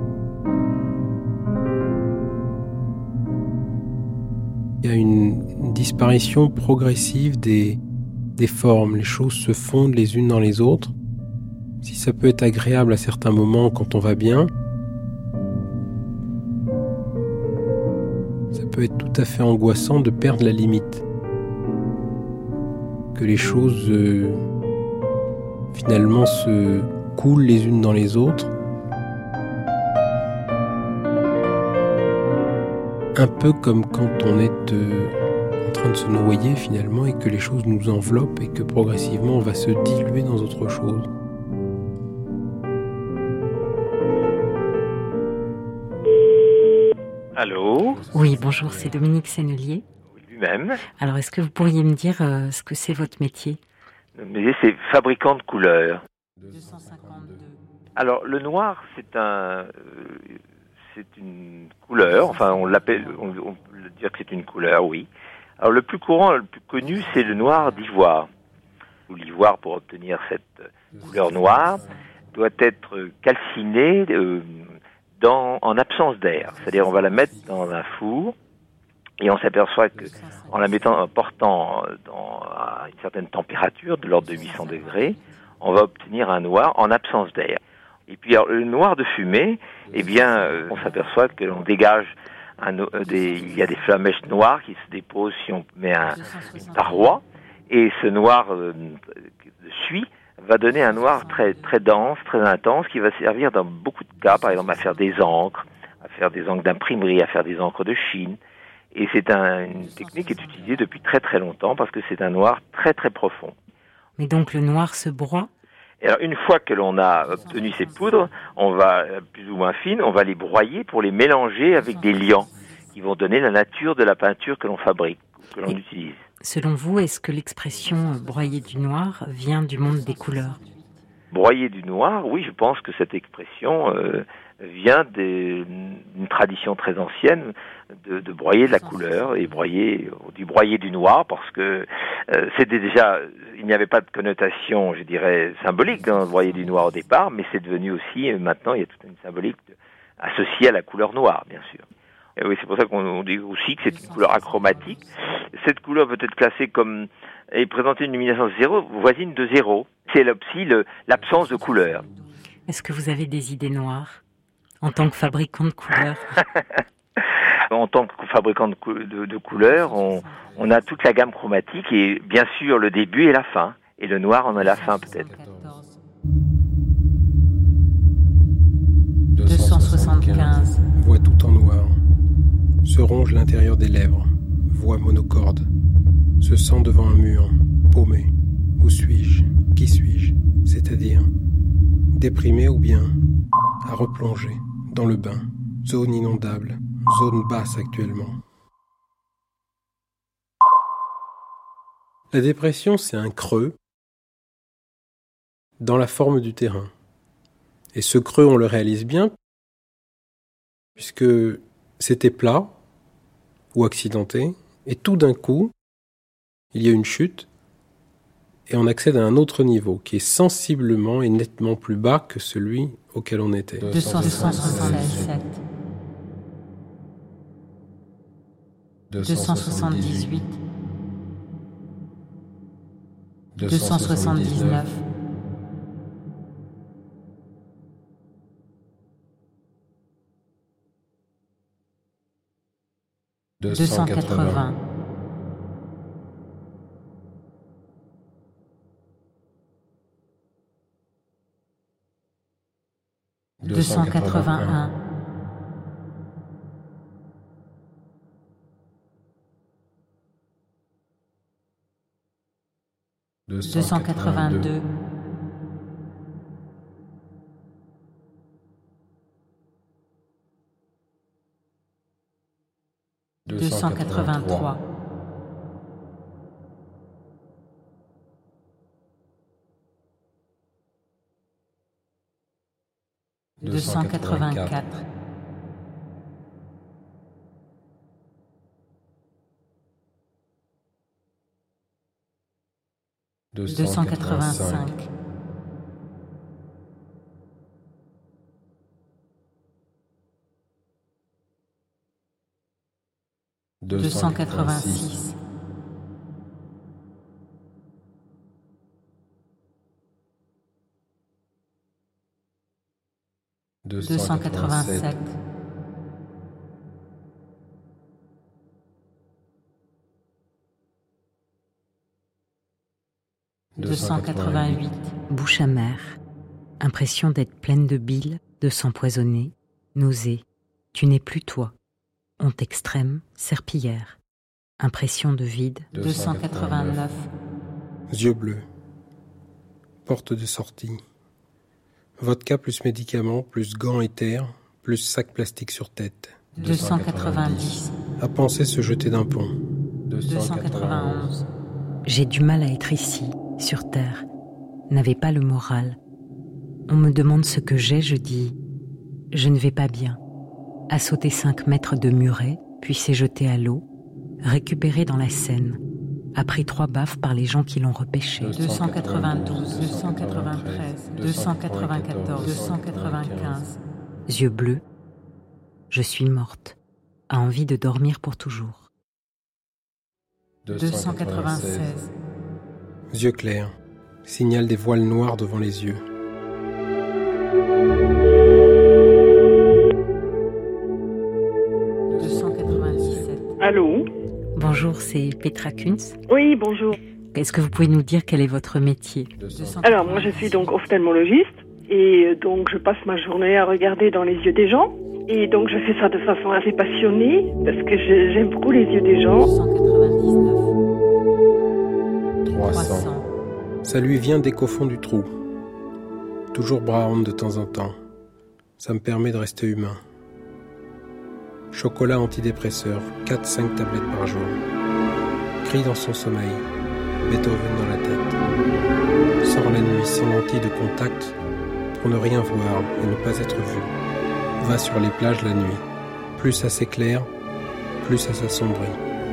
il y a une disparition progressive des, des formes. Les choses se fondent les unes dans les autres. Si ça peut être agréable à certains moments quand on va bien, ça peut être tout à fait angoissant de perdre la limite. Que les choses euh, finalement se coulent les unes dans les autres. Un peu comme quand on est euh, en train de se noyer finalement et que les choses nous enveloppent et que progressivement on va se diluer dans autre chose. Allô ? Oui, bonjour, c'est Dominique Sennelier. Lui-même. Alors, est-ce que vous pourriez me dire euh, ce que c'est votre métier ? Le métier, c'est fabricant de couleurs. deux cent cinquante-deux. Alors, le noir, c'est un, euh, c'est une couleur. Enfin, on l'appelle, on, on peut dire que c'est une couleur, oui. Alors, le plus courant, le plus connu, c'est le noir d'ivoire. Ou l'ivoire, pour obtenir cette couleur noire, doit être calciné euh, dans, en absence d'air. C'est-à-dire, on va la mettre dans un four. Et on s'aperçoit que, en la mettant, en portant dans, à une certaine température, de l'ordre de huit cents degrés, on va obtenir un noir en absence d'air. Et puis, alors, le noir de fumée, eh bien, euh, on s'aperçoit que l'on dégage un, euh, des, il y a des flamèches noires qui se déposent si on met un, une paroi, et ce noir euh, de suie va donner un noir très, très dense, très intense, qui va servir dans beaucoup de cas, par exemple, à faire des encres, à faire des encres d'imprimerie, à faire des encres de Chine. Et c'est un, une technique qui est utilisée depuis très très longtemps parce que c'est un noir très très profond. Mais donc le noir se broie ? Et alors une fois que l'on a obtenu ces poudres, on va, plus ou moins fines, on va les broyer pour les mélanger avec des liants qui vont donner la nature de la peinture que l'on fabrique, que l'on Et utilise. Selon vous, est-ce que l'expression « broyer du noir » vient du monde des couleurs ? Broyer du noir, oui, je pense que cette expression euh, vient d'une tradition très ancienne de, de broyer de la couleur et broyer, du broyer du noir, parce que euh, c'était déjà, il n'y avait pas de connotation, je dirais, symbolique dans le broyer du noir au départ, mais c'est devenu aussi, maintenant, il y a toute une symbolique de, associée à la couleur noire, bien sûr. Et oui, c'est pour ça qu'on dit aussi que c'est une couleur achromatique. Cette couleur peut être classée comme et présenter une luminescence zéro, voisine de zéro. C'est aussi le, l'absence de couleur. Est-ce que vous avez des idées noires en tant que fabricant de couleurs? En tant que fabricant de, cou- de, de couleurs, on, on a toute la gamme chromatique et bien sûr le début et la fin. Et le noir en a la fin peut-être. deux cent soixante-quinze. Voix tout en noir. Se ronge l'intérieur des lèvres. Voix monocorde. Se sent devant un mur. Paumé. Où suis-je? Qui suis-je? C'est-à-dire déprimé ou bien à replonger dans le bain. Zone inondable. Zone basse actuellement. La dépression, c'est un creux dans la forme du terrain. Et ce creux, on le réalise bien, puisque c'était plat ou accidenté, et tout d'un coup, il y a une chute, et on accède à un autre niveau, qui est sensiblement et nettement plus bas que celui auquel on était. deux cent soixante-sept. deux cent soixante-dix-huit. deux cent soixante-dix-neuf. deux cent quatre-vingts. deux cent quatre-vingt-un. deux cent quatre-vingt-deux. deux cent quatre-vingt-trois. deux cent quatre-vingt-quatre. deux cent quatre-vingt-cinq. deux cent quatre-vingt-six. deux cent quatre-vingt-sept. deux cent quatre-vingt-huit. Bouche amère. Impression d'être pleine de bile, de s'empoisonner. Nausée. Tu n'es plus toi. Honte extrême, serpillière. Impression de vide. deux cent quatre-vingt-neuf. Yeux bleus. Porte de sortie. Vodka plus médicaments, plus gants éthers, plus sac plastique sur tête. deux cent quatre-vingt-dix. À penser se jeter d'un pont. deux cent quatre-vingt-onze. J'ai du mal à être ici, sur Terre. N'avais pas le moral. On me demande ce que j'ai, je dis « Je ne vais pas bien ». A sauté cinq mètres de muret, puis s'est jeté à l'eau, récupéré dans la Seine, a pris trois baffes par les gens qui l'ont repêché. deux cent quatre-vingt-douze, deux cent quatre-vingt-treize, deux cent quatre-vingt-quatorze, deux cent quatre-vingt-quinze. Yeux bleus, je suis morte, a envie de dormir pour toujours. deux cent quatre-vingt-seize. Yeux clairs, signal des voiles noirs devant les yeux. deux cent quatre-vingt-dix-sept. Allô? Bonjour, c'est Petra Kunz. Oui, bonjour. Est-ce que vous pouvez nous dire quel est votre métier? Alors, moi, je suis donc ophtalmologiste et donc je passe ma journée à regarder dans les yeux des gens. Et donc, je fais ça de façon assez passionnée parce que je- j'aime beaucoup les yeux des gens. deux cent quatre-vingt-dix-neuf. trois cents. Ça lui vient dès qu'au fond du trou. Toujours brown de temps en temps. Ça me permet de rester humain. Chocolat antidépresseur, quatre à cinq tablettes par jour. Crie dans son sommeil, Beethoven dans la tête. Sort la nuit sans lentille de contact pour ne rien voir et ne pas être vu. Va sur les plages la nuit. Plus ça s'éclaire, plus ça s'assombrit.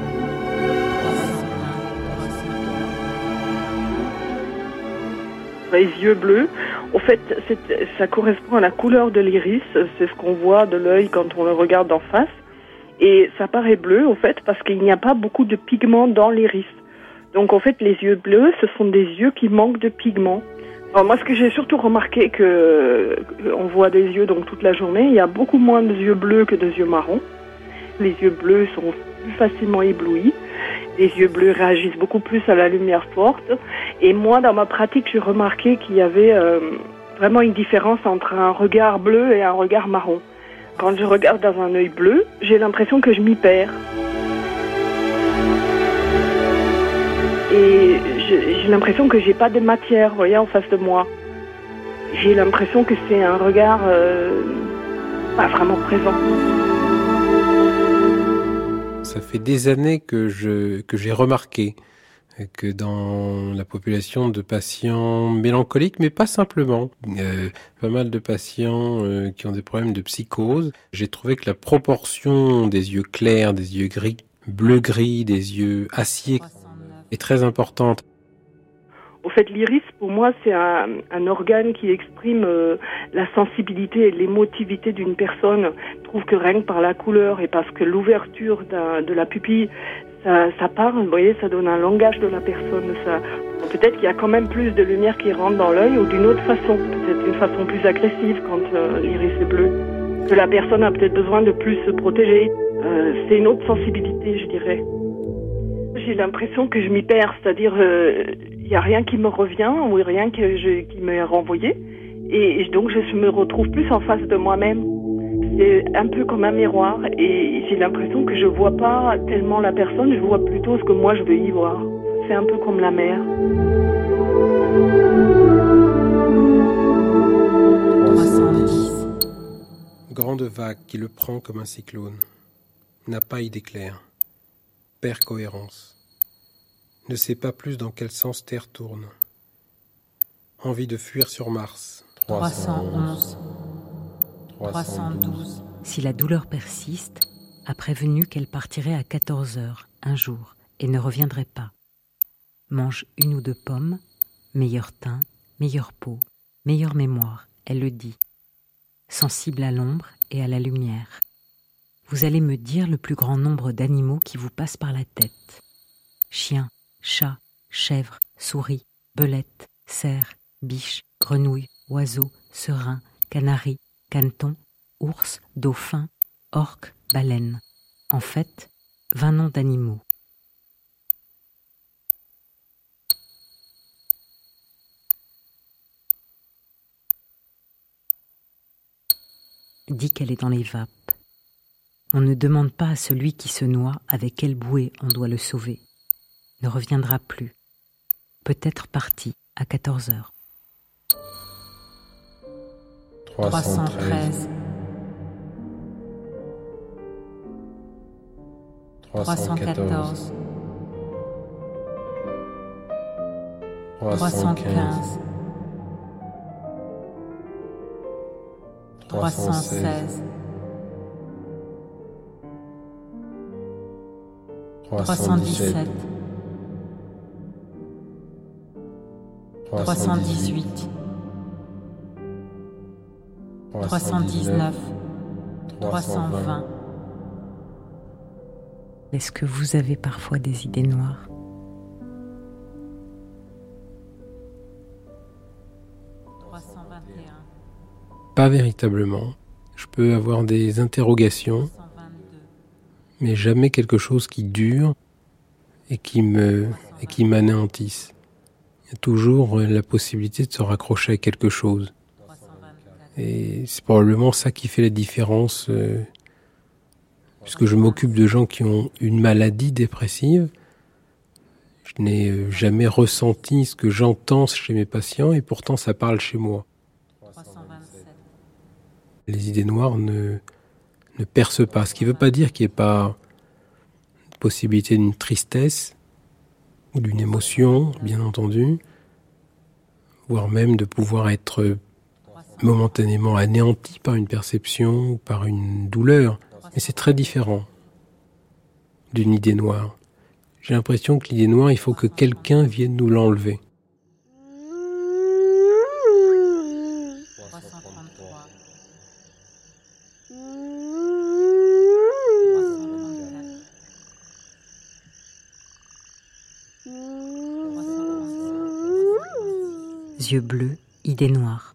Les yeux bleus, au fait, c'est- ça correspond à la couleur de l'iris. C'est ce qu'on voit de l'œil quand on le regarde d'en face. Et ça paraît bleu, au fait, parce qu'il n'y a pas beaucoup de pigments dans l'iris. Donc, en fait, les yeux bleus, ce sont des yeux qui manquent de pigments. Alors, moi, ce que j'ai surtout remarqué, que on voit des yeux donc toute la journée, il y a beaucoup moins de yeux bleus que de yeux marrons. Les yeux bleus sont plus facilement éblouis. Les yeux bleus réagissent beaucoup plus à la lumière forte. Et moi, dans ma pratique, j'ai remarqué qu'il y avait euh, vraiment une différence entre un regard bleu et un regard marron. Quand je regarde dans un œil bleu, j'ai l'impression que je m'y perds. Et j'ai j'ai l'impression que j'ai pas de matière, vous voyez, en face de moi. J'ai l'impression que c'est un regard euh, pas vraiment présent. Ça fait des années que je que j'ai remarqué que dans la population de patients mélancoliques, mais pas simplement, euh, pas mal de patients euh, qui ont des problèmes de psychose, j'ai trouvé que la proportion des yeux clairs, des yeux gris, bleu-gris, des yeux acier est très importante. Au fait, l'iris, pour moi, c'est un, un organe qui exprime euh, la sensibilité et l'émotivité d'une personne. Je trouve que rien que par la couleur et parce que l'ouverture d'un- de la pupille, ça, ça parle, vous voyez, ça donne un langage de la personne. Ça, peut-être qu'il y a quand même plus de lumière qui rentre dans l'œil ou d'une autre façon, peut-être d'une façon plus agressive quand euh, l'iris est bleu. Que la personne a peut-être besoin de plus se protéger. Euh, c'est une autre sensibilité, je dirais. J'ai l'impression que je m'y perds, c'est-à-dire euh, il n'y a rien qui me revient ou rien que je, qui m'est renvoyé. Et, et donc je me retrouve plus en face de moi-même. C'est un peu comme un miroir et j'ai l'impression que je vois pas tellement la personne, je vois plutôt ce que moi je veux y voir. C'est un peu comme la mer. trois cent dix. Grande vague qui le prend comme un cyclone. N'a pas idée claire. Perd cohérence. Ne sait pas plus dans quel sens Terre tourne. Envie de fuir sur Mars. trois cent onze. trois cent douze. Si la douleur persiste, a prévenu qu'elle partirait à quatorze heures, un jour, et ne reviendrait pas. Mange une ou deux pommes, Meilleur teint, meilleure peau, meilleure mémoire, elle le dit. Sensible à l'ombre et à la lumière. Vous allez me dire le plus grand nombre d'animaux qui vous passent par la tête. Chien, chat, chèvre, souris, belette, cerf, biche, grenouille, oiseau, serin, canari, caneton, ours, dauphin, orque, baleine. En fait, vingt noms d'animaux. Dit qu'elle est dans les vapes. On ne demande pas à celui qui se noie avec quelle bouée on doit le sauver. Ne reviendra plus. Peut-être parti à quatorze heures. trois cent treize. trois cent quatorze. trois cent quinze. trois cent seize. trois cent dix-sept. trois cent dix-huit. trois cent dix-neuf. trois cent vingt. Est-ce que vous avez parfois des idées noires ? trois cent vingt et un. Pas véritablement. Je peux avoir des interrogations, mais jamais quelque chose qui dure et qui me et qui m'anéantisse. Il y a toujours la possibilité de se raccrocher à quelque chose. Et c'est probablement ça qui fait la différence, euh, puisque je m'occupe de gens qui ont une maladie dépressive. Je n'ai jamais ressenti ce que j'entends chez mes patients, et pourtant ça parle chez moi. Les idées noires ne, ne percent pas, ce qui ne veut pas dire qu'il n'y ait pas une possibilité d'une tristesse ou d'une émotion, bien entendu, voire même de pouvoir être momentanément anéanti par une perception ou par une douleur. Mais c'est très différent d'une idée noire. J'ai l'impression que l'idée noire, il faut que quelqu'un vienne nous l'enlever. Yeux bleus, idée noire.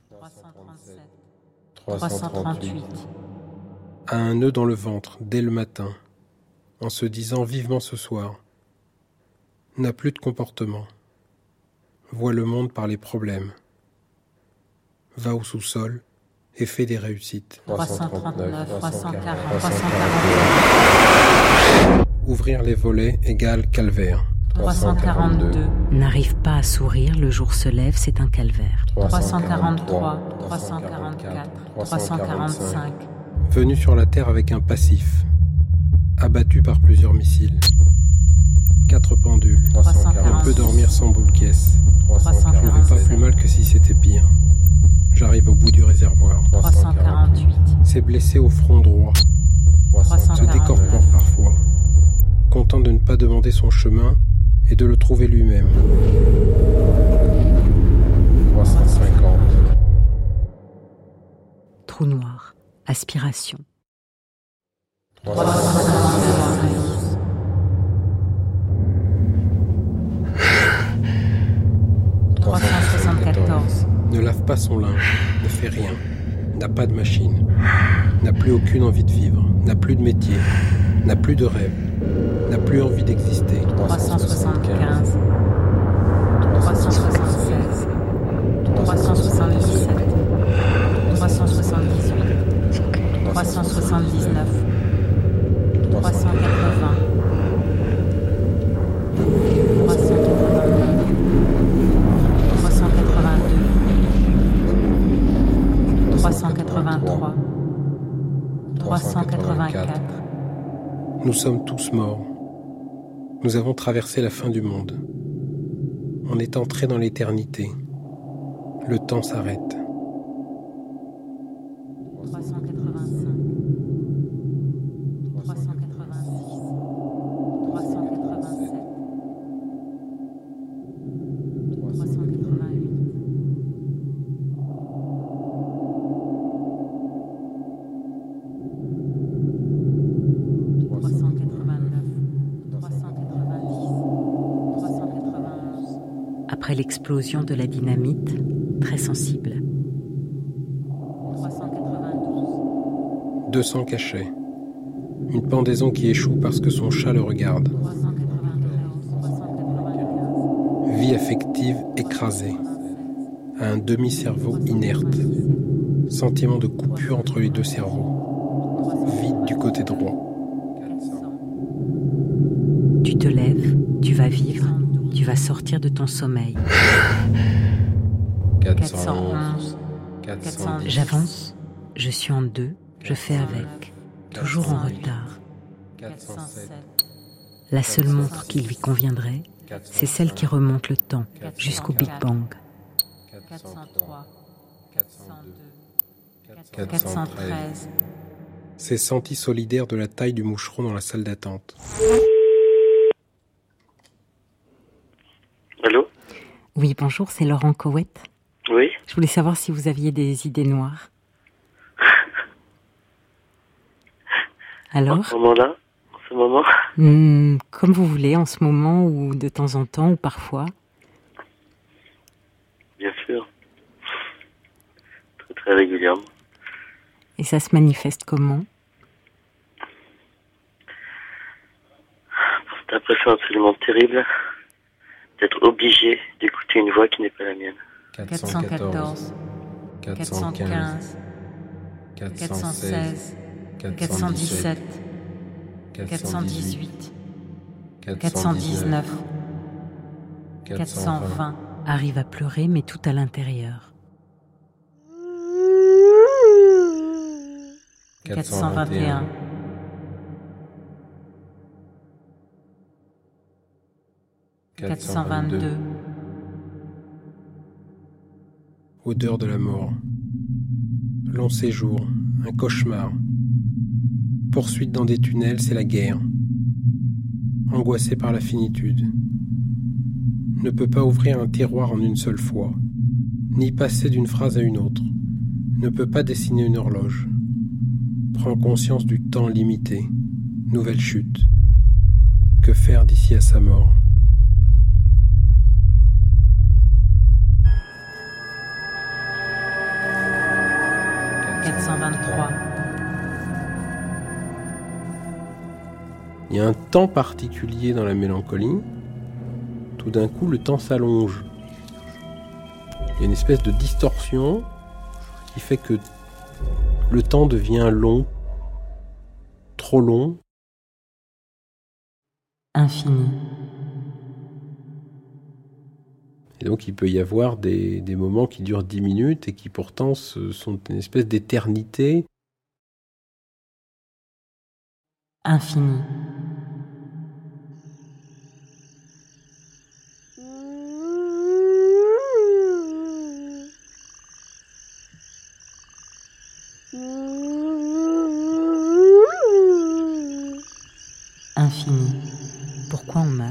trois cent trente-huit. A un nœud dans le ventre, dès le matin, en se disant vivement ce soir. N'a plus de comportement. Voit le monde par les problèmes. Va au sous-sol et fait des réussites. trois cent trente-neuf, trois cent quarante, trois cent quarante-deux. Ouvrir les volets égale calvaire. trois cent quarante-deux. N'arrive pas à sourire, le jour se lève, c'est un calvaire. trois cent quarante-trois, trois cent quarante-quatre, trois cent quarante-cinq. Venu sur la Terre avec un passif. Abattu par plusieurs missiles. Quatre pendules. Ne peut dormir sans boule caisse. Je ne vais pas plus mal que si c'était pire. J'arrive au bout du réservoir. trois cent quarante-huit. S'est blessé au front droit. Se décorpore parfois. Content de ne pas demander son chemin et de le trouver lui-même. trois cent cinquante. Trou noir, aspiration. trois cent cinquante-deux. trois cent soixante-quatorze. Ne lave pas son linge, ne fait rien, n'a pas de machine, n'a plus aucune envie de vivre, n'a plus de métier, n'a plus de rêve, n'a plus envie d'exister. trois cent soixante-quinze. trois cent soixante-seize. trois cent soixante-dix-sept. trois cent soixante-dix-huit. trois cent soixante-dix-neuf. trois cent quatre-vingts. trois cent quatre-vingt-un. trois cent quatre-vingt-deux. trois cent quatre-vingt-trois. trois cent quatre-vingt-quatre. Nous sommes tous morts. Nous avons traversé la fin du monde. On est entré dans l'éternité. Le temps s'arrête. trois cent quatre-vingt-cinq. trois cent quatre-vingt-six. trois cent quatre-vingt-sept. trois cent quatre-vingt-huit. après l'explosion de la dynamite, très sensible. deux cents cachets. Une pendaison qui échoue parce que son chat le regarde. Vie affective écrasée. Un demi-cerveau inerte. Sentiment de coupure entre les deux cerveaux. Vide du côté droit. Tu te lèves, tu vas vivre, tu vas sortir de ton sommeil. quatre cent onze. quatre cent dix. J'avance, je suis en deux, je fais avec, toujours en retard. La seule montre qui lui conviendrait, c'est celle qui remonte le temps jusqu'au Big Bang. quatre cent trois, quatre cent deux, quatre cent treize. C'est senti solidaire de la taille du moucheron dans la salle d'attente. Allô ? Oui, bonjour, c'est Laurent Cowett. Oui. Je voulais savoir si vous aviez des idées noires. Alors ? En ce moment-là ? En ce moment ? Mmh, comme vous voulez, en ce moment, ou de temps en temps, ou parfois. Bien sûr. Très très régulièrement. Et ça se manifeste comment ? Cette impression absolument terrible d'être obligé d'écouter une voix qui n'est pas la mienne. quatre cent quatorze, quatre cent quinze, quatre cent seize, quatre cent dix-sept, quatre cent dix-huit, quatre cent dix-neuf, quatre cent vingt. Arrive à pleurer, mais tout à l'intérieur. quatre cent vingt et un. quatre cent vingt-deux. Odeur de la mort. Long séjour, un cauchemar. Poursuite dans des tunnels, c'est la guerre. Angoissé par la finitude. Ne peut pas ouvrir un tiroir en une seule fois, ni passer d'une phrase à une autre. Ne peut pas dessiner une horloge. Prend conscience du temps limité. Nouvelle chute. Que faire d'ici à sa mort ? quatre cent vingt-trois. Il y a un temps particulier dans la mélancolie. Tout d'un coup, le temps s'allonge. Il y a une espèce de distorsion qui fait que le temps devient long, trop long. Infini. Et donc il peut y avoir des, des moments qui durent dix minutes et qui pourtant sont une espèce d'éternité. Infini. Infini. Pourquoi on meurt ?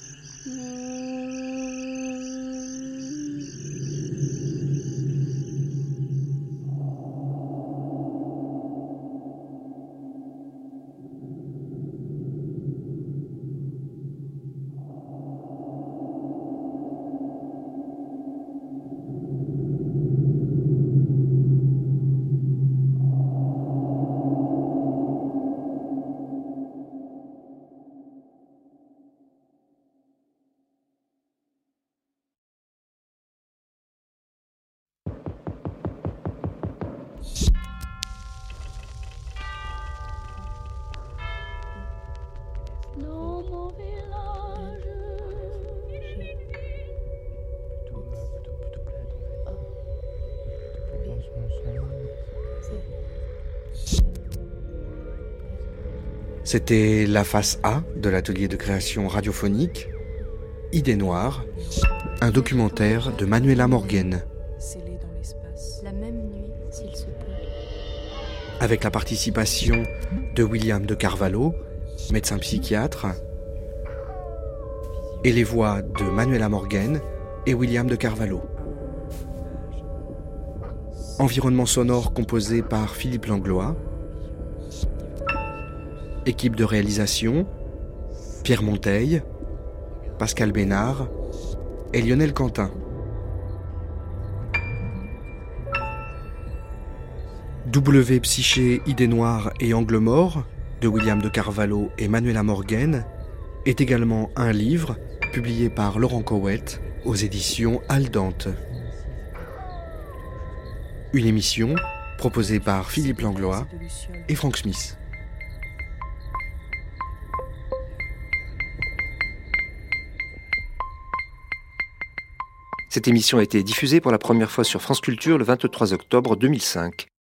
C'était la face A de l'atelier de création radiophonique, Idées noires, un documentaire de Manuela Morgen. Scellé dans l'espace. La même nuit, s'il se peut. Avec la participation de William de Carvalho, médecin psychiatre, et les voix de Manuela Morgen et William de Carvalho. Environnement sonore composé par Philippe Langlois. Équipe de réalisation, Pierre Monteil, Pascal Bénard, et Lionel Quentin. W Psyché, Idées noires et Angle mort de William de Carvalho et Manuela Morghen est également un livre publié par Laurent Cowett aux éditions Aldante. Une émission proposée par Philippe Langlois et Franck Smith. Cette émission a été diffusée pour la première fois sur France Culture le vingt-trois octobre deux mille cinq.